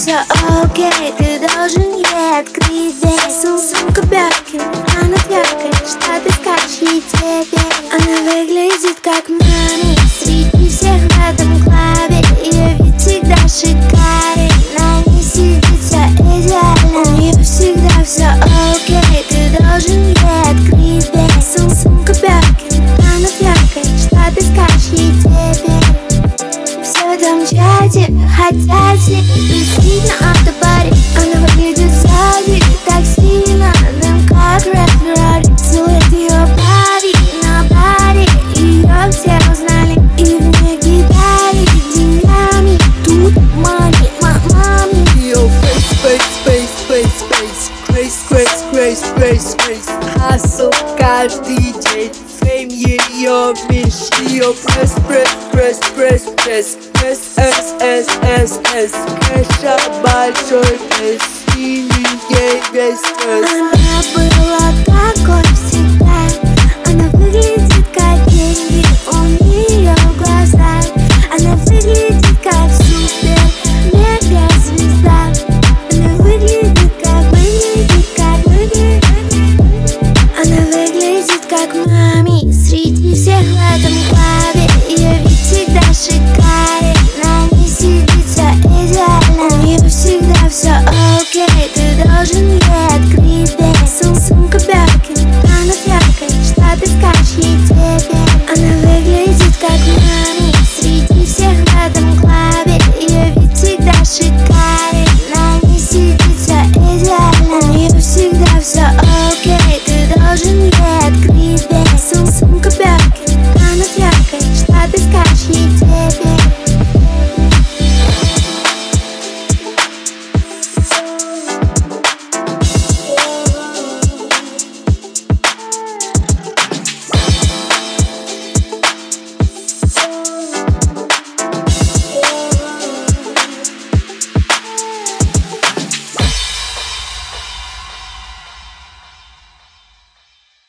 все окей, ты должен ей открыть дверь. Сумка Бёркин, она тверкает, что ты скажешь ей теперь. Она выглядит как маме среди всех в этом клубе. Ее вид всегда шикарен, на ней сидит все идеально. У нее всегда все окей, ты должен ей открыть дверь. Сумка Бёркин, она тверкает, что ты скажешь ей теперь. Все там в чате хотят тусить на автобаре. Она выглядит сзади так сильно, дым как Red Ferrari. Целует ее парень на баре, ее все узнали и в ней кидали деньгами. Тут мами, мами. Yo, face, grace. Hustle каждый день, фейм ее меч. Ее пресс, кэша большой пресс, синий ей весь стресс. Она была такой всегда, она выглядит как деньги у нее в глазах. Она выглядит как супер мега звезда. Она выглядит как мами среди всех в этом клубе. Ее вид всегда шикарен, на ней сидит все идеально. У нее всегда все окей, ты должен